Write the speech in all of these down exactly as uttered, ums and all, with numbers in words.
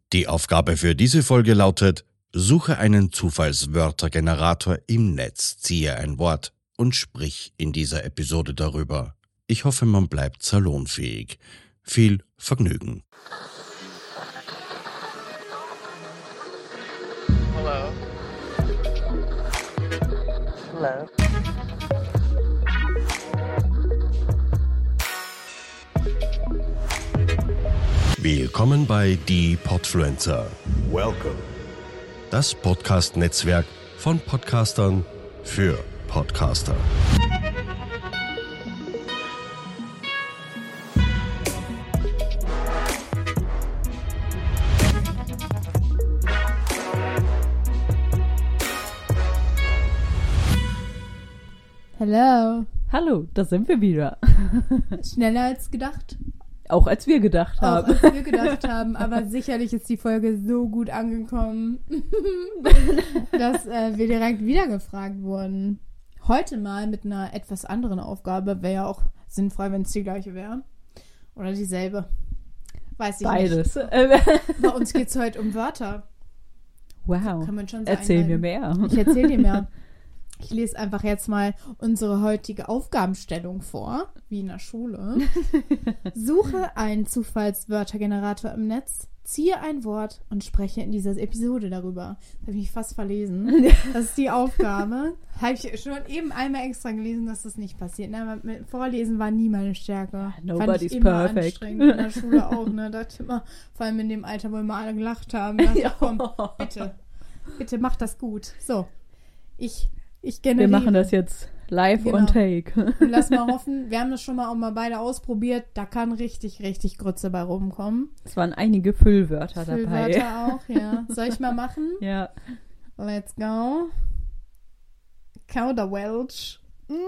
Die Aufgabe für diese Folge lautet: Suche einen Zufallswörtergenerator im Netz, ziehe ein Wort und sprich in dieser Episode darüber. Ich hoffe, man bleibt salonfähig. Viel Vergnügen. Hello. Hello. Willkommen bei Die Podfluencer, Welcome. das Podcast-Netzwerk von Podcastern für Podcaster. Hello. Hallo, da sind wir wieder. Schneller als gedacht. Auch als wir gedacht Auch haben. als wir gedacht haben. Aber sicherlich ist die Folge so gut angekommen, dass äh, wir direkt wieder gefragt wurden. Heute mal mit einer etwas anderen Aufgabe. Wäre ja auch sinnfrei, wenn es die gleiche wäre. Oder dieselbe. Weiß ich Beides. nicht. Bei uns geht es heute um Wörter. Wow. Kann man schon so Erzähl mir einleiten. mehr. Ich erzähl dir mehr. Ich lese einfach jetzt mal unsere heutige Aufgabenstellung vor, wie in der Schule. Suche einen Zufallswörtergenerator im Netz, ziehe ein Wort und spreche in dieser Episode darüber. Das habe ich mich fast verlesen. Das ist die Aufgabe. Habe ich schon eben einmal extra gelesen, dass das nicht passiert. Ne? Mit Vorlesen war nie meine Stärke. Nobody's Fand ich immer perfect. anstrengend. In der Schule auch. Ne? Da immer, vor allem in dem Alter, wo immer alle gelacht haben. Da dachte ich, komm, bitte, bitte mach das gut. So, ich... Ich Wir generiere. machen das jetzt live Genau. on take. Und lass mal hoffen, wir haben das schon mal auch mal beide ausprobiert, da kann richtig, richtig Grütze bei rumkommen. Es waren einige Füllwörter dabei. Füllwörter auch, ja. Soll ich mal machen? Ja. Let's go. Kauderwelsch.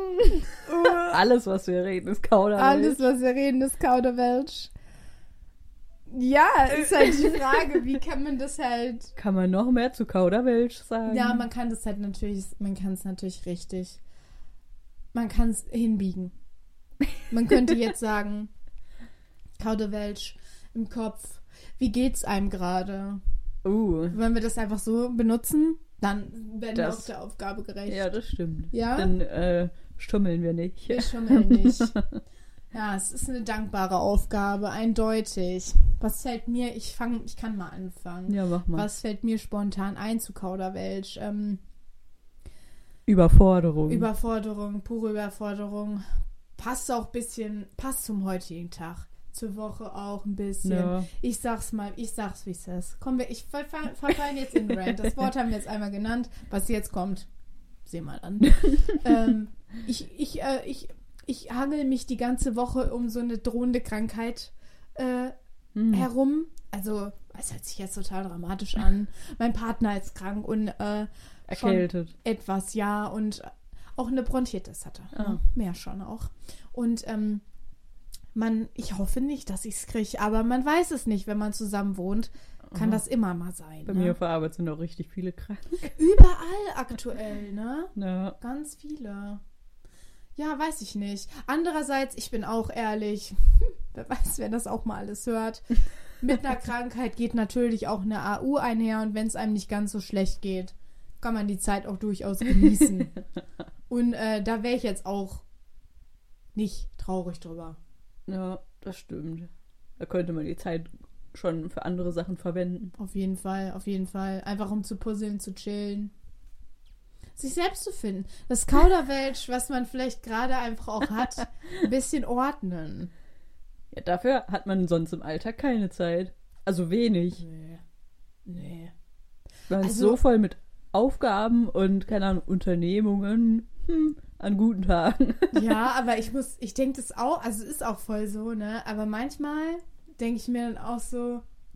Alles, was wir reden, ist Kauderwelsch. Alles, was wir reden, ist Kauderwelsch. Ja, ist halt die Frage, wie kann man das halt... Kann man noch mehr zu Kauderwelsch sagen? Ja, man kann das halt natürlich, man kann es natürlich richtig, man kann es hinbiegen. Man könnte jetzt sagen, Kauderwelsch im Kopf, wie geht's einem gerade? Uh, Wenn wir das einfach so benutzen, dann werden wir Das- auch der Aufgabe gerecht. ja, das stimmt. Ja? Dann äh, stummeln wir nicht. Wir schummeln nicht. Ja, es ist eine dankbare Aufgabe, eindeutig. Was fällt mir, ich fange, ich kann mal anfangen. Ja, mach mal. Was fällt mir spontan ein zu Kauderwelsch? Ähm, Überforderung. Überforderung, pure Überforderung. Passt auch ein bisschen, passt zum heutigen Tag. Zur Woche auch ein bisschen. Ja. Ich sag's mal, ich sag's, wie es ist. Kommen wir, ich verfall- verfallen jetzt in Rant. Das Wort haben wir jetzt einmal genannt. Was jetzt kommt, sehen wir an. ähm, ich, ich, äh, ich, ich hangel mich die ganze Woche um so eine drohende Krankheit äh, Hm. herum. Also, es hört sich jetzt total dramatisch an. Mein Partner ist krank und äh, schon Erkältet. etwas, ja. Und auch eine Bronchitis hatte. Ah. Ne? Mehr schon auch. Und ähm, man, ich hoffe nicht, dass ich es kriege, aber man weiß es nicht, wenn man zusammen wohnt. Kann Aha. das immer mal sein. Bei ne? mir auf der Arbeit sind auch richtig viele krank. Überall aktuell, ne? Ja. Ganz viele. Ja, weiß ich nicht. Andererseits, ich bin auch ehrlich, wer weiß, wer das auch mal alles hört. Mit einer Krankheit geht natürlich auch eine A U einher und wenn es einem nicht ganz so schlecht geht, kann man die Zeit auch durchaus genießen. Und äh, da wäre ich jetzt auch nicht traurig drüber. Ja, das stimmt. Da könnte man die Zeit schon für andere Sachen verwenden. Auf jeden Fall, auf jeden Fall. Einfach um zu puzzeln, zu chillen. Sich selbst zu finden. Das Kauderwelsch, was man vielleicht gerade einfach auch hat, ein bisschen ordnen. Ja, dafür hat man sonst im Alltag keine Zeit. Also wenig. Nee. Nee. Man ist Also- so voll mit Aufgaben und, keine Ahnung, Unternehmungen hm, an guten Tagen. Ja, aber ich muss, ich denke das auch, also ist auch voll so, ne? Aber manchmal denke ich mir dann auch so,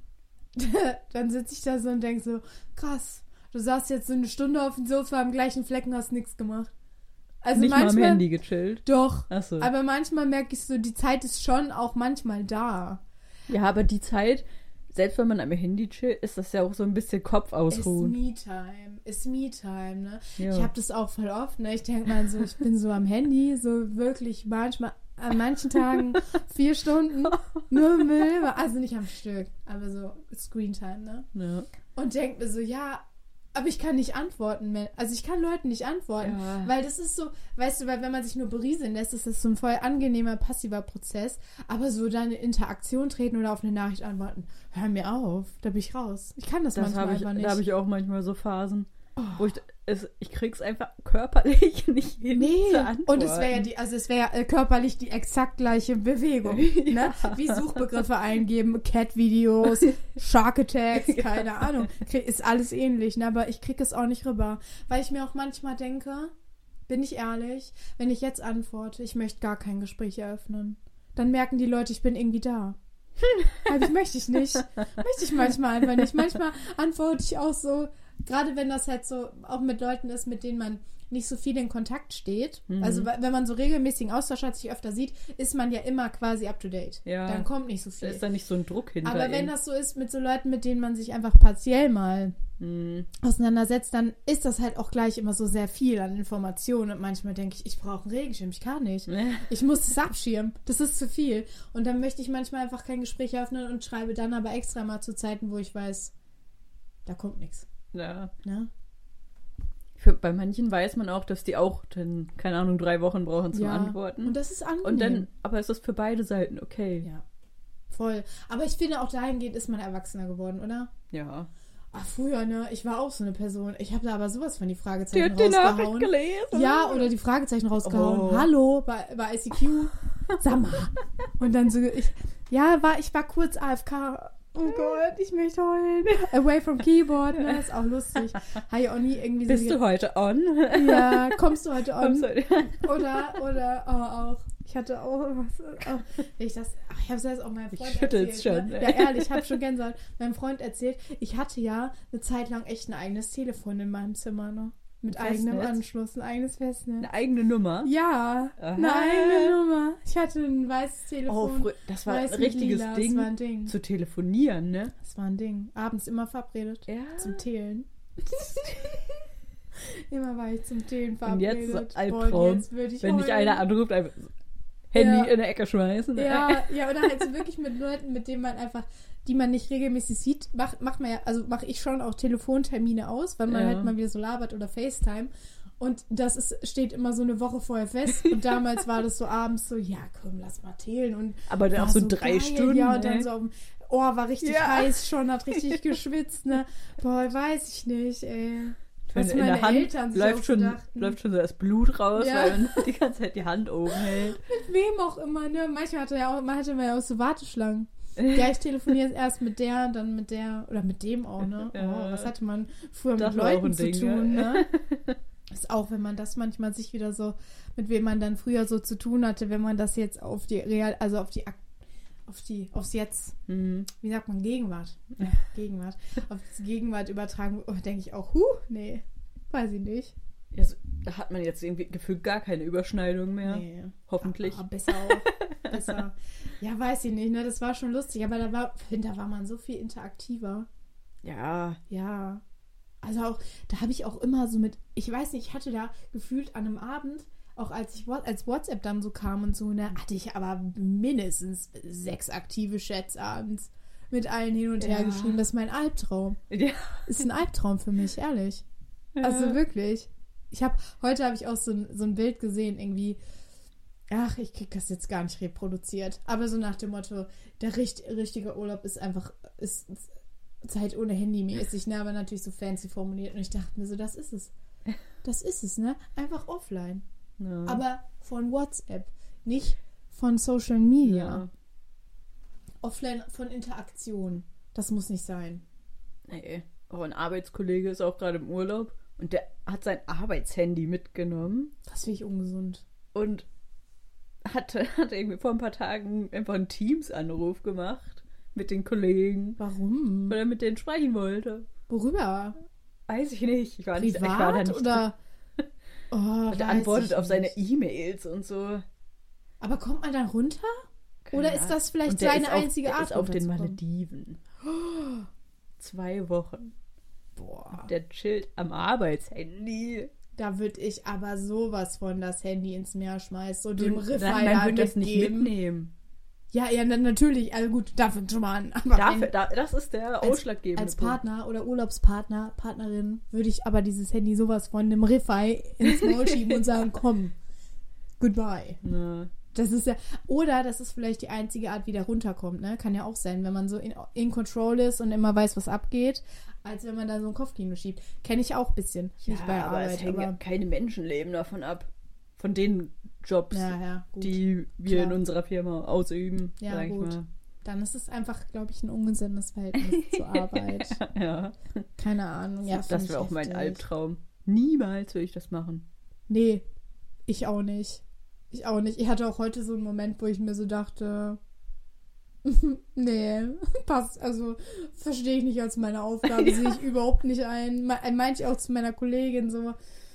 dann sitze ich da so und denke so, krass, du saßt jetzt so eine Stunde auf dem Sofa am gleichen Flecken, hast nichts gemacht. Also Nicht mal am manchmal, Handy gechillt. doch, Ach so. aber manchmal merke ich so, die Zeit ist schon auch manchmal da. Ja, aber die Zeit, selbst wenn man am Handy chillt, ist das ja auch so ein bisschen Kopf Ist ausruhen. Me-Time, ist Me-Time, ne? Ja. Ich habe das auch voll oft, ne? Ich denke mal so, ich bin so am Handy, so wirklich manchmal an manchen Tagen vier Stunden nur Müll, also nicht am Stück, aber so Screentime, ne? Ja. Und denke mir so, ja, aber ich kann nicht antworten mehr. Also ich kann Leuten nicht antworten, Ja. weil das ist so, weißt du, weil wenn man sich nur berieseln lässt, ist das so ein voll angenehmer, passiver Prozess, aber so dann in Interaktion treten oder auf eine Nachricht antworten, hör mir auf, da bin ich raus. Ich kann das, Das manchmal habe ich, einfach nicht. da habe ich auch manchmal so Phasen, wo ich, es, ich krieg's einfach körperlich nicht hin Nee, zu antworten. und es wäre ja die, also es wäre ja äh, körperlich die exakt gleiche Bewegung, ne? Wie Suchbegriffe eingeben, Cat-Videos, Shark-Attacks, keine Ahnung, Krieg, ist alles ähnlich, ne? Aber ich kriege es auch nicht rüber, weil ich mir auch manchmal denke, bin ich ehrlich, wenn ich jetzt antworte, ich möchte gar kein Gespräch eröffnen, dann merken die Leute, ich bin irgendwie da. Aber ich möchte ich nicht. Möchte ich manchmal einfach nicht. Manchmal antworte ich auch so, gerade wenn das halt so auch mit Leuten ist, mit denen man nicht so viel in Kontakt steht. Mhm. Also wenn man so regelmäßigen Austausch hat, sich öfter sieht, ist man ja immer quasi up to date. Ja. Dann kommt nicht so viel. Da ist da nicht so ein Druck hinter. Aber wenn ihm. das so ist mit so Leuten, mit denen man sich einfach partiell mal mhm. auseinandersetzt, dann ist das halt auch gleich immer so sehr viel an Informationen. Und manchmal denke ich, ich brauche einen Regenschirm, ich kann nicht. Ich muss das abschirmen. Das ist zu viel. Und dann möchte ich manchmal einfach kein Gespräch eröffnen und schreibe dann aber extra mal zu Zeiten, wo ich weiß, da kommt nichts. Ja. Ne? Für, bei manchen weiß man auch, dass die auch dann, keine Ahnung, drei Wochen brauchen zum Ja. Antworten. Und das ist angenehm. Und dann, aber es ist für beide Seiten okay. Ja, voll. Aber ich finde, auch dahingehend ist man erwachsener geworden, oder? Ja. Ach, früher, ne? Ich war auch so eine Person. Ich habe da aber sowas von die Die Fragezeichen hat die Nachricht rausgehauen. gelesen. Ja, oder die Fragezeichen rausgehauen. Oh. Hallo, bei, bei I C Q. Sag mal. Und dann so, ich, ja, war, ich war kurz A F K. Oh Gott, ich möchte heulen. Away from Keyboard, ne? Ist auch lustig. Habe ich auch nie irgendwie so. Bist du heute on? Ja, kommst du heute on? Kommst du heute? Oder, oder, oh, auch. Ich hatte auch was. Oh, ich das, ach, ich habe es jetzt auch meinem Freund Ich schüttel's erzählt. schon, Ne? ey. Ja, ehrlich, ich habe schon Gänsehaut. Meinem Freund erzählt, ich hatte ja eine Zeit lang echt ein eigenes Telefon in meinem Zimmer, ne? Mit Ein eigenem Festnetz? Anschluss, ein eigenes Festnetz. Eine eigene Nummer? Ja, Aha. eine eigene Nummer. Ich hatte ein weißes Oh, Telefon. frü- das war ein weiß mit richtiges Lila. Ding, Das war ein Ding. zu telefonieren, ne? Das war ein Ding. Abends immer verabredet. Ja. Zum Telen. Immer war ich zum Telen Und verabredet. jetzt so Boah, Albtraum, jetzt würde ich wenn dich heulen. einer anruft, einfach so Handy Ja. in der Ecke schmeißen. Ne? Ja, ja, oder halt so wirklich mit Leuten, mit denen man einfach, die man nicht regelmäßig sieht, macht, macht man ja, also mache ich schon auch Telefontermine aus, weil man Ja. halt mal wieder so labert oder FaceTime. Und das ist, steht immer so eine Woche vorher fest. Und damals war das so abends so, ja komm, lass mal teilen. Und Aber dann war auch so drei geil, Stunden, Ja, und dann ey. so auf dem Ohr war richtig Ja. heiß schon, hat richtig geschwitzt, ne? Boah, weiß ich nicht, ey. Was in meine der Hand Eltern sich läuft schon, ausgedachten. läuft schon so das Blut raus, Ja. weil man die ganze Zeit die Hand oben hält. Mit wem auch immer, ne? Manchmal hatte ja auch, man hatte ja auch so Warteschlangen. Ja, ich telefoniere erst mit der, dann mit der, oder mit dem auch, ne? Ja. Oh, was hatte man früher Das mit war auch Leuten ein zu Ding, tun, ja. ne? Ist auch, wenn man das manchmal sich wieder so, mit wem man dann früher so zu tun hatte, wenn man das jetzt auf die Real, also auf die Ak- auf die, aufs Jetzt, Mhm. wie sagt man, Gegenwart. Ja, Gegenwart. Auf die Gegenwart übertragen, oh, denke ich auch, huh, nee, weiß ich nicht. Ja, so, da hat man jetzt irgendwie gefühlt gar keine Überschneidung mehr. Nee. Hoffentlich. Aber besser auch. Besser. Ja, weiß ich nicht, ne? Das war schon lustig, aber da war, finde, da war man so viel interaktiver. Ja. Ja. Also auch, da habe ich auch immer so mit, ich weiß nicht, ich hatte da gefühlt an einem Abend, auch als ich als WhatsApp dann so kam und so, ne, hatte ich aber mindestens sechs aktive Chats abends mit allen hin und her Ja. geschrieben. Das ist mein Albtraum. Ja. Ist ein Albtraum für mich, ehrlich. Ja. Also wirklich. Ich habe, heute habe ich auch so ein, so ein Bild gesehen, irgendwie, ach, ich krieg das jetzt gar nicht reproduziert, aber so nach dem Motto, der richt, richtige Urlaub ist einfach, ist Zeit ohne Handy mäßig, ne, aber natürlich so fancy formuliert und ich dachte mir so, das ist es. Das ist es, ne? Einfach offline. Ja. Aber von WhatsApp, nicht von Social Media. Ja. Offline von Interaktion. Das muss nicht sein. Nee. Oh, ein Arbeitskollege ist auch gerade im Urlaub und der hat sein Arbeitshandy mitgenommen Das finde ich ungesund. und hatte, hat irgendwie vor ein paar Tagen einfach einen Teams-Anruf gemacht mit den Kollegen, Warum? weil er mit denen sprechen wollte. Worüber? Weiß ich nicht. Ich war, nicht, ich war da Privat nicht. oder? Oh, Und er weiß antwortet ich auf seine nicht. E-Mails und so. Aber kommt man dann runter? Keine Oder ist Ahnung. das vielleicht Und der seine ist auf, einzige der Art, ist auf den runterzukommen? Malediven. Zwei Wochen. Boah. Der chillt am Arbeitshandy. Da würde ich aber sowas von das Handy ins Meer schmeißen. So dem Du- Riffer Nein, ja man würde es nicht geben. mitnehmen. Ja, ja, dann natürlich. Also gut, dafür schon mal an. Aber Dafür, wenn- da, das ist der als, ausschlaggebende als Punkt. Partner oder Urlaubspartner, Partnerin, würde ich aber dieses Handy sowas von dem Riffei ins Maul schieben und sagen, komm, goodbye. Na, Das ist ja, oder das ist vielleicht die einzige Art, wie der runterkommt, ne? Kann ja auch sein, wenn man so in, in Control ist und immer weiß, was abgeht, als wenn man da so ein Kopfkino schiebt. Kenne ich auch ein bisschen. Nicht bei aber es Arbeit, hängen ja aber. keine Menschenleben davon ab. Von den Jobs, Ja, ja, gut. die wir Klar. in unserer Firma ausüben, Ja, sag ich gut. mal. Dann ist es einfach, glaube ich, ein ungesundes Verhältnis zur Arbeit. Ja, Keine Ahnung. Ja, das find ich wäre auch mein heftig. Albtraum. Niemals würde ich das machen. Nee, ich auch nicht. Ich auch nicht. Ich hatte auch heute so einen Moment, wo ich mir so dachte, nee, passt, also verstehe ich nicht als meine Aufgabe, sehe ich überhaupt nicht ein. Me- Meinte ich auch zu meiner Kollegin so,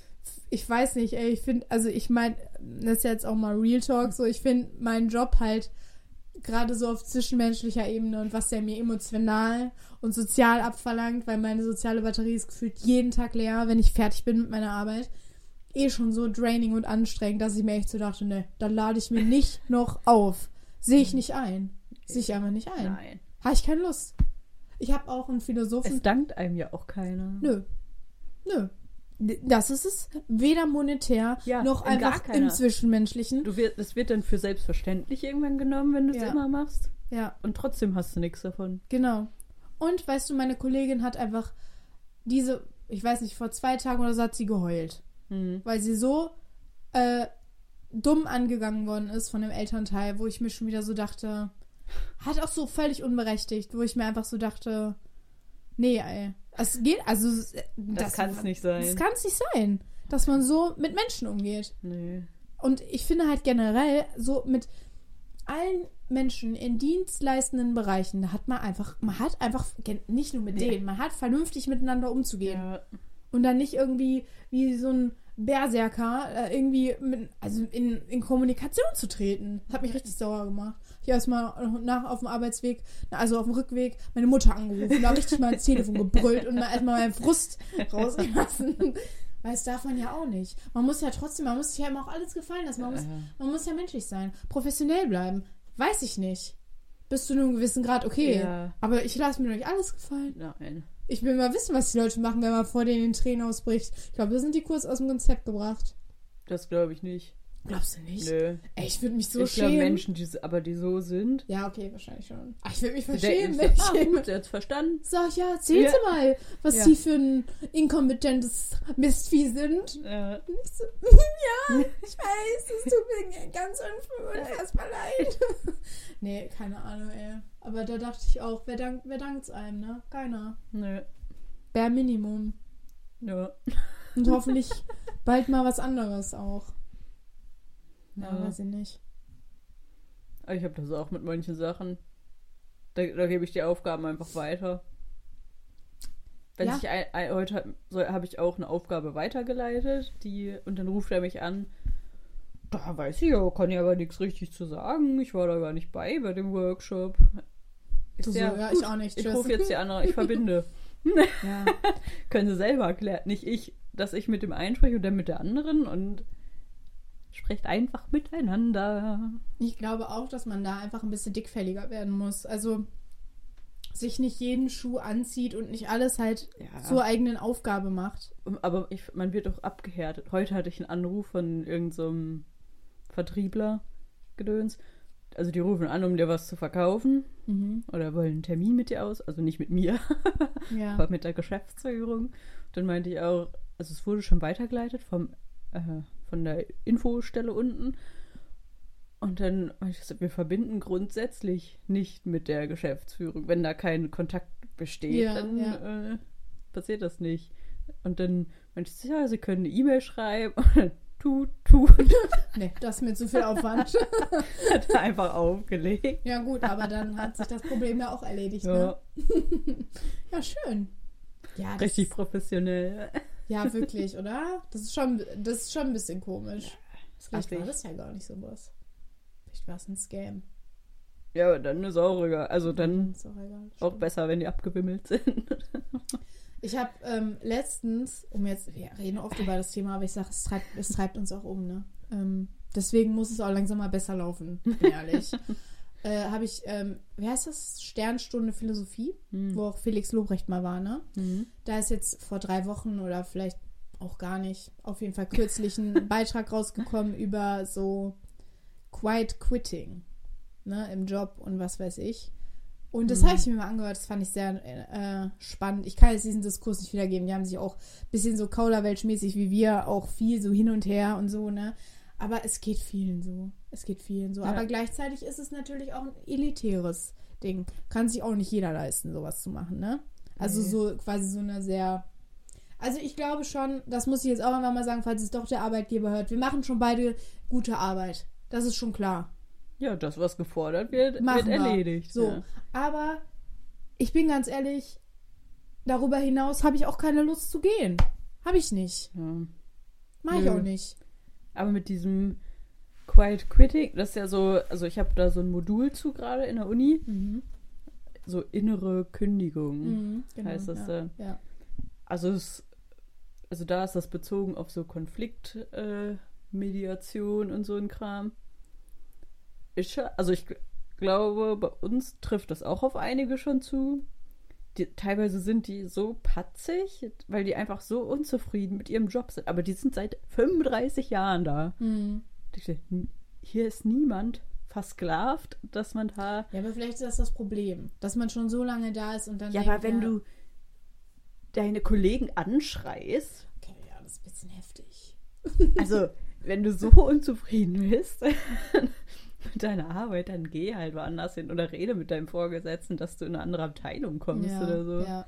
ich weiß nicht, ey, ich finde, also ich meine, das ist jetzt auch mal Real Talk, so ich finde meinen Job halt gerade so auf zwischenmenschlicher Ebene und was der mir emotional und sozial abverlangt, weil meine soziale Batterie ist gefühlt jeden Tag leer, wenn ich fertig bin mit meiner Arbeit, eh schon so draining und anstrengend, dass ich mir echt so dachte, ne, dann lade ich mir nicht noch auf. Sehe ich nicht ein. Sehe ich einfach nicht ein. Nein. Habe ich keine Lust. Ich habe auch einen Philosophen... Es dankt einem ja auch keiner. Nö. Nö. Das ist es. Weder monetär, Ja, noch in gar einfach im keiner. Zwischenmenschlichen. Du wird, das wird dann für selbstverständlich irgendwann genommen, wenn du es Ja. immer machst. Ja, Und trotzdem hast du nichts davon. genau. Und, weißt du, meine Kollegin hat einfach diese, ich weiß nicht, vor zwei Tagen oder so hat sie geheult. Hm. Weil sie so äh, dumm angegangen worden ist von dem Elternteil, wo ich mir schon wieder so dachte, hat auch so völlig unberechtigt, wo ich mir einfach so dachte, nee, ey, es geht, also das, Das kann es nicht sein. Das kann es nicht sein, dass man so mit Menschen umgeht. Nee. Und ich finde halt generell so mit allen Menschen in dienstleistenden Bereichen, da hat man einfach, man hat einfach, nicht nur mit Nee. denen, man hat vernünftig miteinander umzugehen. Ja. Und dann nicht irgendwie wie so ein Berserker äh, irgendwie mit, also in, in Kommunikation zu treten. Das hat mich richtig sauer gemacht. Ich habe erstmal nach auf dem Arbeitsweg, na, also auf dem Rückweg, meine Mutter angerufen, da richtig mal ins Telefon gebrüllt und mal erstmal meinen Frust rausgelassen. Weil das darf man ja auch nicht. Man muss ja trotzdem, man muss sich ja immer auch alles gefallen lassen. Man muss, man muss ja menschlich sein. Professionell bleiben. Weiß ich nicht. Bis zu einem gewissen Grad okay. Ja. Aber ich lasse mir doch nicht alles gefallen. Nein. Ich will mal wissen, was die Leute machen, wenn man vor denen in Tränen ausbricht. Ich glaube, da sind die kurz aus dem Konzept gebracht. Das glaube ich nicht. Glaubst du nicht? Nö. Ey, ich würde mich so ich glaube, schämen. Menschen, die, aber die so sind, Ja, okay, wahrscheinlich schon.Ach, ich würde mich die verschämen, denken wenn so, ich ah, jemand gut, jetzt verstanden. sag, ja, erzähl Ja. sie mal, was Ja. die für ein inkompetentes Mistvieh sind. Ja. Und ich so, ja, ich weiß, es tut mir ganz unfassbar leid. Nee, keine Ahnung, ey. Aber da dachte ich auch, wer, dank, wer dankt's einem, ne? Keiner. Nö. Bare Minimum. Ja. Und hoffentlich bald mal was anderes auch. Ja, Ja. weiß ich nicht. Aber ich habe das auch mit manchen Sachen. Da, da gebe ich die Aufgaben einfach weiter. Wenn Ja. ich ein, ein, heute hab- so, habe ich auch eine Aufgabe weitergeleitet, die und dann ruft er mich an. Da weiß ich ja, kann ja aber nichts richtig zu sagen. Ich war da gar nicht bei bei dem Workshop. Ich Du so, ja, ja, gut, ich auch nicht. Ich Tschüss. rufe jetzt die andere, ich verbinde. Ja. Können sie selber erklären. Nicht ich, dass ich mit dem einen spreche und dann mit der anderen und sprecht einfach miteinander. Ich glaube auch, dass man da einfach ein bisschen dickfälliger werden muss. Also sich nicht jeden Schuh anzieht und nicht alles halt Ja. zur eigenen Aufgabe macht. Aber ich, man wird auch abgehärtet. Heute hatte ich einen Anruf von irgendeinem so einem Vertriebler Gedöns. Also die rufen an, um dir was zu verkaufen Mhm. oder wollen einen Termin mit dir aus. Also nicht mit mir, Ja. aber mit der Geschäftsführung. Dann meinte ich auch, also es wurde schon weitergeleitet vom, äh, von der Infostelle unten. Und dann meinte ich so, wir verbinden grundsätzlich nicht mit der Geschäftsführung. Wenn da kein Kontakt besteht, Ja, dann ja. Äh, passiert das nicht. Und dann meinte ich, ja, sie können eine E-Mail schreiben. Tut, tut. Nee, das ist mir zu viel Aufwand. Hat er einfach aufgelegt. Ja gut, aber dann hat sich das Problem ja auch erledigt. Ja, Ne? Ja, schön. Ja, das, richtig professionell. ja, wirklich, oder? Das ist schon, das ist schon ein bisschen komisch. Vielleicht hasse war ich. das ja gar nicht sowas. Vielleicht war es ein Scam. Ja, aber dann ist auch egal. Also dann Ist auch egal. auch stimmt. besser, wenn die abgewimmelt sind. Ich habe ähm, letztens, um jetzt, wir reden oft über das Thema, aber ich sage, es treibt, es treibt uns auch um, ne? Ähm, deswegen muss es auch langsam mal besser laufen, bin ehrlich. äh, habe ich, ähm, wie heißt das? Sternstunde Philosophie, Mhm. wo auch Felix Lobrecht mal war, ne? Mhm. Da ist jetzt vor drei Wochen oder vielleicht auch gar nicht, auf jeden Fall kürzlich ein Beitrag rausgekommen über so Quiet Quitting, ne, im Job und was weiß ich. Und das Mhm. habe ich mir mal angehört, das fand ich sehr äh, spannend. Ich kann jetzt diesen Diskurs nicht wiedergeben. Die haben sich auch ein bisschen so Kauderwelsch-mäßig wie wir auch viel so hin und her und so, ne? Aber es geht vielen so. Es geht vielen so. Ja. Aber gleichzeitig ist es natürlich auch ein elitäres Ding. Kann sich auch nicht jeder leisten, sowas zu machen, ne? Also Nee. so quasi so eine sehr... Also ich glaube schon, das muss ich jetzt auch einfach mal sagen, falls es doch der Arbeitgeber hört, wir machen schon beide gute Arbeit. Das ist schon klar. Ja, das, was gefordert wird, Machen wird wir. erledigt. So, Ja. aber ich bin ganz ehrlich, darüber hinaus habe ich auch keine Lust zu gehen. Habe ich nicht. Ja. Mach ich Nö. auch nicht. Aber mit diesem Quiet Quitting, das ist ja so, also ich habe da so ein Modul zu gerade in der Uni, Mhm. so innere Kündigung. Mhm, genau, Heißt das ja. da? Ja. Also es, also da ist das bezogen auf so Konfliktmediation äh, Mediation und so ein Kram. Ich, also ich g- glaube, bei uns trifft das auch auf einige schon zu. Die, teilweise sind die so patzig, weil die einfach so unzufrieden mit ihrem Job sind. Aber die sind seit fünfunddreißig Jahren da. Mhm. Ich dachte, n- hier ist niemand versklavt, dass man da... Ja, aber vielleicht ist das das Problem, dass man schon so lange da ist und dann Ja, denkt, aber wenn ja, du deine Kollegen anschreist, okay, ja, das ist ein bisschen heftig. also wenn du so unzufrieden bist mit deiner Arbeit, dann geh halt woanders hin oder rede mit deinem Vorgesetzten, dass du in eine andere Abteilung kommst Ja, oder so. ja.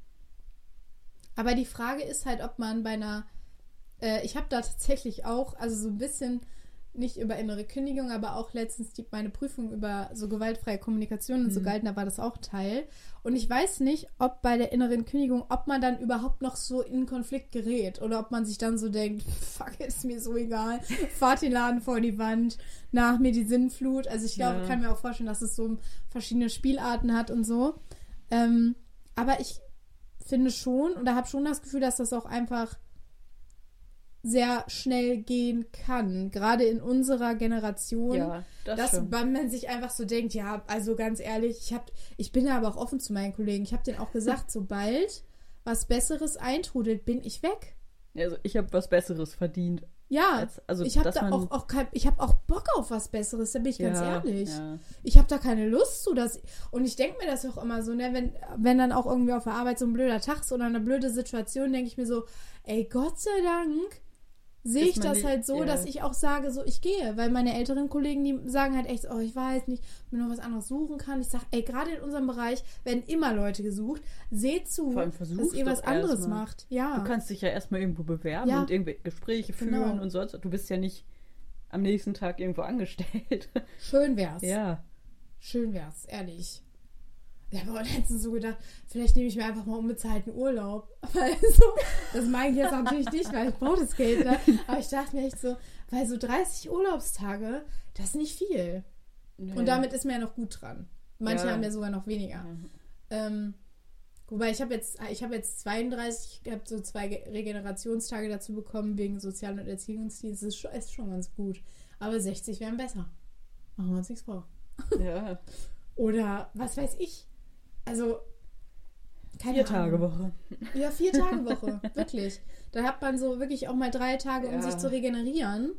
Aber die Frage ist halt, ob man bei einer, äh, ich habe da tatsächlich auch, also so ein bisschen, nicht über innere Kündigung, aber auch letztens die, meine Prüfung über so gewaltfreie Kommunikation und so Mhm. galten, da war das auch Teil. Und ich weiß nicht, ob bei der inneren Kündigung, ob man dann überhaupt noch so in Konflikt gerät oder ob man sich dann so denkt, fuck, ist mir so egal, fahrt den Laden vor die Wand, nach mir die Sinnflut. Also ich glaube, Ja. kann mir auch vorstellen, dass es so verschiedene Spielarten hat und so. Ähm, aber ich finde schon, oder habe schon das Gefühl, dass das auch einfach sehr schnell gehen kann. Gerade in unserer Generation. Ja, das dass schon. man sich einfach so denkt, ja, also ganz ehrlich, ich, hab, ich bin da aber auch offen zu meinen Kollegen. Ich habe denen auch gesagt, sobald was Besseres eintrudelt, bin ich weg. Also ich habe was Besseres verdient. Ja, Als- also, ich habe dass da man- auch, auch kein, ich habe auch Bock auf was Besseres, da bin ich ganz Ja, ehrlich. ja. Ich habe da keine Lust zu. Dass, und ich denke mir das auch immer so, ne, wenn, wenn dann auch irgendwie auf der Arbeit so ein blöder Tag ist oder eine blöde Situation, denke ich mir so, ey, Gott sei Dank sehe Ist ich man das nicht- halt so, ja. dass ich auch sage, so, ich gehe. Weil meine älteren Kollegen, die sagen halt echt, oh, ich weiß nicht, ob ich noch was anderes suchen kann. Ich sage, ey, gerade in unserem Bereich werden immer Leute gesucht. Seht zu, Vor allem dass versuch's ihr was doch anderes erst mal. macht. Ja. Du kannst dich ja erstmal irgendwo bewerben Ja. und irgendwelche Gespräche Genau. führen und sonst. Du bist ja nicht am nächsten Tag irgendwo angestellt. Schön wär's. Ja. Schön wär's, ehrlich. Ich habe auch letztens so gedacht, vielleicht nehme ich mir einfach mal unbezahlten Urlaub. Weil so, das meine ich jetzt natürlich nicht, weil ich brauche das Geld. Ne? Aber ich dachte mir echt so, weil so dreißig Urlaubstage, das ist nicht viel. Und damit ist man ja noch gut dran. Manche Ja. haben ja sogar noch weniger. Ähm, wobei ich habe jetzt, ich habe jetzt zweiunddreißig, ich habe so zwei Ge- Regenerationstage dazu bekommen wegen Sozial- und Erziehungsdienst. Das ist schon, ist schon ganz gut. Aber sechzig wären besser. Machen wir uns nichts vor. Ja. Oder was weiß ich. Also, keine Vier Tage Ahnung. Woche. Ja, vier Tage Woche, wirklich. Da hat man so wirklich auch mal drei Tage, um Ja. sich zu regenerieren.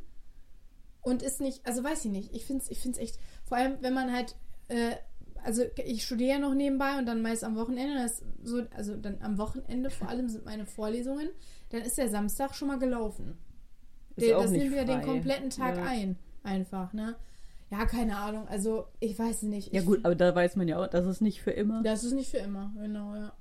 Und ist nicht, also weiß ich nicht. Ich finde es ich find's echt, vor allem wenn man halt, äh, also ich studiere ja noch nebenbei und dann meist am Wochenende, das so, also dann am Wochenende vor allem sind meine Vorlesungen, dann ist der Samstag schon mal gelaufen. Ist Der, auch das nicht nimmt ja den frei. kompletten Tag Ja. ein, einfach, ne? Ja, keine Ahnung, also ich weiß es nicht. Ja Ich gut, aber da weiß man ja auch, das ist nicht für immer. Das ist nicht für immer, genau, ja.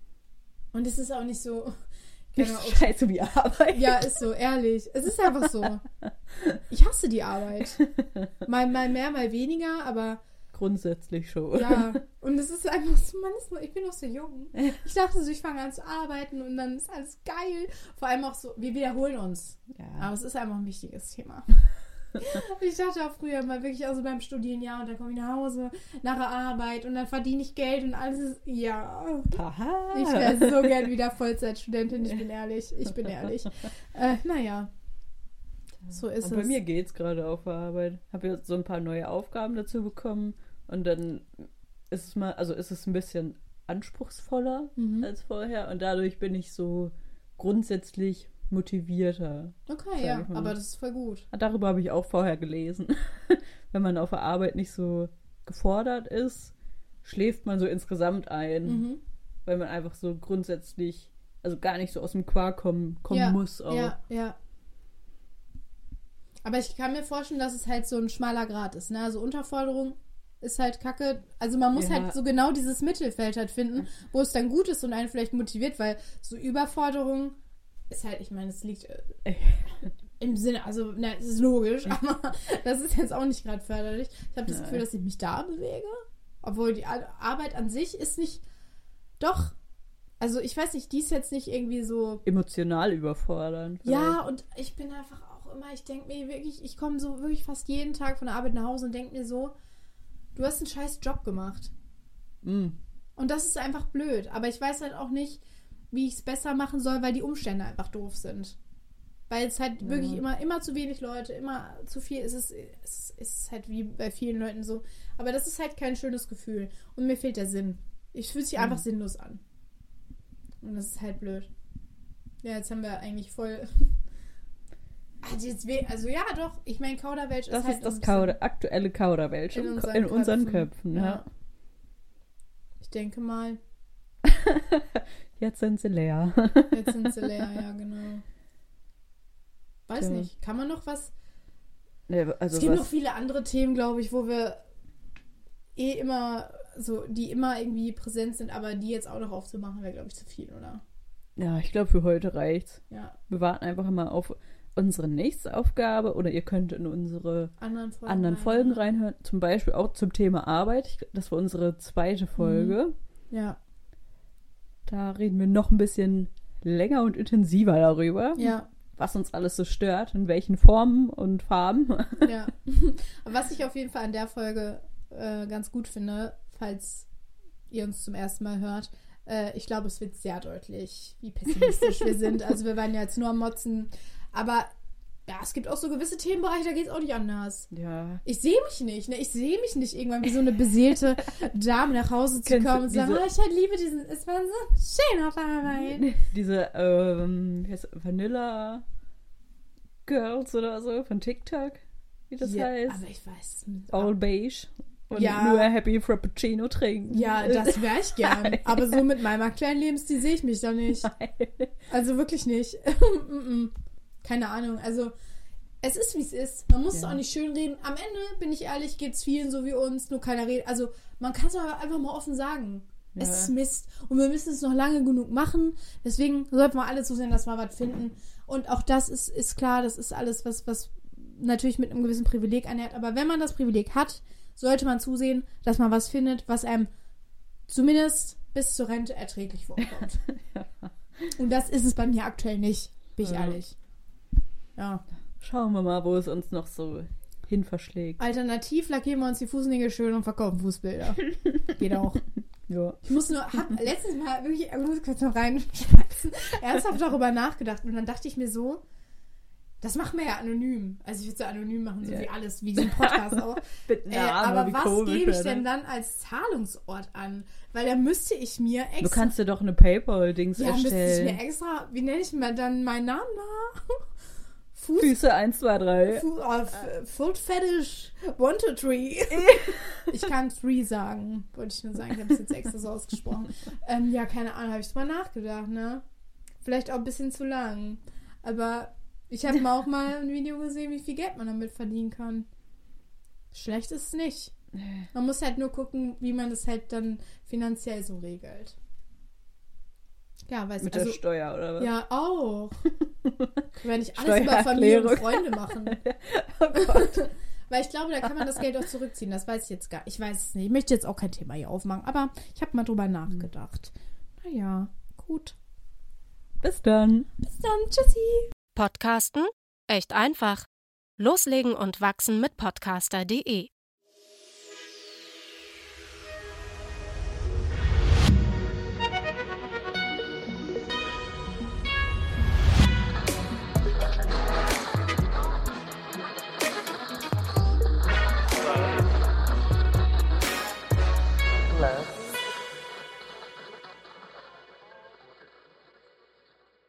Und es ist auch nicht so. Genau, okay. Scheiße wie Arbeit. Ja, ist so, ehrlich. Es ist einfach so. Ich hasse die Arbeit. Mal, mal mehr, mal weniger, aber Grundsätzlich schon. ja. Und es ist einfach so, man ist noch, ich bin noch so jung. Ich dachte so, ich fange an zu arbeiten und dann ist alles geil. Vor allem auch so, wir wiederholen uns. Ja. Aber es ist einfach ein wichtiges Thema. Ich dachte auch früher mal wirklich, also beim Studieren, ja, und dann komme ich nach Hause, nach der Arbeit und dann verdiene ich Geld und alles ist, ja. Aha. Ich wäre so gern wieder Vollzeitstudentin, ich bin ehrlich, ich bin ehrlich. Äh, naja, so ist Und bei es. mir geht's gerade auf der Arbeit. Habe jetzt so ein paar neue Aufgaben dazu bekommen und dann ist es mal, also ist es ein bisschen anspruchsvoller Mhm. als vorher und dadurch bin ich so grundsätzlich motivierter. Okay, sag ja, ich mal. aber das ist voll gut. Darüber habe ich auch vorher gelesen. Wenn man auf der Arbeit nicht so gefordert ist, schläft man so insgesamt ein, Mhm. weil man einfach so grundsätzlich, also gar nicht so aus dem Quark kommen, kommen ja, muss auch. Ja, ja. Aber ich kann mir vorstellen, dass es halt so ein schmaler Grat ist, ne? Also Unterforderung ist halt kacke. Also man muss Ja. halt so genau dieses Mittelfeld halt finden, wo es dann gut ist und einen vielleicht motiviert, weil so Überforderung ist halt, ich meine, es liegt äh, im Sinne, also, ne, es ist logisch, aber das ist jetzt auch nicht gerade förderlich. Ich habe das Nein. Gefühl, dass ich mich da bewege, obwohl die Ar- Arbeit an sich ist nicht, doch, also ich weiß nicht, die ist jetzt nicht irgendwie so, Emotional überfordern. ja, und ich bin einfach auch immer, ich denke mir wirklich, ich komme so wirklich fast jeden Tag von der Arbeit nach Hause und denke mir so, du hast einen scheiß Job gemacht. Mm. Und das ist einfach blöd. Aber ich weiß halt auch nicht, wie ich es besser machen soll, weil die Umstände einfach doof sind. Weil es halt Ja. wirklich immer, immer zu wenig Leute, immer zu viel. Es ist, es ist halt wie bei vielen Leuten so. Aber das ist halt kein schönes Gefühl. Und mir fehlt der Sinn. Ich fühle sich einfach Mhm. sinnlos an. Und das ist halt blöd. Ja, jetzt haben wir eigentlich voll... Also, jetzt we- also ja, doch. Ich meine, Kauderwelsch Das ist halt ist das ein bisschen Kauder, aktuelle Kauderwelsch in in, unseren in unseren Köpfen. Köpfen. Ja. Ja. Ich denke mal, Jetzt sind sie leer. jetzt sind sie leer, ja, genau. Weiß Tja. nicht. Kann man noch was... Nee, also es gibt was, noch viele andere Themen, glaube ich, wo wir eh immer so, die immer irgendwie präsent sind, aber die jetzt auch noch aufzumachen, wäre, glaube ich, zu viel, oder? ja, ich glaube, für heute reicht's. Ja, Wir warten einfach mal auf unsere nächste Aufgabe oder ihr könnt in unsere anderen Folgen. anderen rein, Folgen ne? reinhören. Zum Beispiel auch zum Thema Arbeit. Ich, das war unsere zweite Folge. Ja, Da reden wir noch ein bisschen länger und intensiver darüber, ja, was uns alles so stört, in welchen Formen und Farben. ja. Aber was ich auf jeden Fall an der Folge äh, ganz gut finde, falls ihr uns zum ersten Mal hört, äh, ich glaube, es wird sehr deutlich, wie pessimistisch wir sind. Also wir waren ja jetzt nur am Motzen, aber ja, es gibt auch so gewisse Themenbereiche, da geht es auch nicht anders. Ja. Ich sehe mich nicht, ne? Ich sehe mich nicht irgendwann wie so eine beseelte Dame nach Hause zu Kennst du kommen und zu sagen, diese- oh, ich halt liebe diesen, es war so schön auf Arbeit. Diese ähm, wie heißt, Vanilla Girls oder so von TikTok, wie das Ja, heißt. aber ich weiß es nicht. All beige und Ja. nur Happy Frappuccino trinken. Ja, das wäre ich gern. Nein. Aber so mit meinem aktuellen Lebensstil sehe ich mich doch nicht. Nein. Also wirklich nicht. Mm-mm. Keine Ahnung. Also es ist, wie es ist. Man muss es Ja. auch nicht schönreden. Am Ende, bin ich ehrlich, geht es vielen so wie uns. Nur keiner redet. Also man kann es aber einfach mal offen sagen. Ja. Es ist Mist. Und wir müssen es noch lange genug machen. Deswegen sollten wir alle zusehen, dass wir was finden. Und auch das ist, ist klar, das ist alles, was, was natürlich mit einem gewissen Privileg einhergeht. Aber wenn man das Privileg hat, sollte man zusehen, dass man was findet, was einem zumindest bis zur Rente erträglich vorkommt. Und das ist es bei mir aktuell nicht, bin ich Ja. ehrlich. Ja. Schauen wir mal, wo es uns noch so hin verschlägt. Alternativ lackieren wir uns die Fußnägel schön und verkaufen Fußbilder. Geht auch. Ja. Ich muss nur, hab letztens mal wirklich, ich muss kurz noch reinschmeißen, ernsthaft darüber nachgedacht. Und dann dachte ich mir so, das machen wir ja anonym. Also ich würde es ja anonym machen, so Ja. wie alles, wie diesen Podcast auch. Mit Äh, Namen, aber wie was komisch, gebe ich oder? denn dann als Zahlungsort an? Weil da müsste ich mir extra... Du kannst dir doch eine Paypal-Dings ja, müsste ich erstellen. mir extra... Wie nenne ich mir dann meinen Namen da? Fuß... Füße eins, zwei, drei. Fu oh, F- Foot Fetish Want a Tree. Ich kann Three sagen. Wollte ich nur sagen. Ich habe es jetzt extra so ausgesprochen. Ähm, ja, keine Ahnung. Habe ich drüber nachgedacht, ne? Vielleicht auch ein bisschen zu lang. Aber ich habe mal auch mal ein Video gesehen, wie viel Geld man damit verdienen kann. Schlecht ist es nicht. Man muss halt nur gucken, wie man das halt dann finanziell so regelt. Ja, weißt du, Mit also, der Steuer, oder was? ja, auch. Wenn ich alles über Steuererklärung. Familie und Freunde machen. Oh Gott. Weil ich glaube, da kann man das Geld auch zurückziehen. Das weiß ich jetzt gar nicht. Ich weiß es nicht. Ich möchte jetzt auch kein Thema hier aufmachen. Aber ich habe mal drüber nachgedacht. Naja, gut. Bis dann. Bis dann. Tschüssi. Podcasten? Echt einfach. Loslegen und wachsen mit podcaster punkt de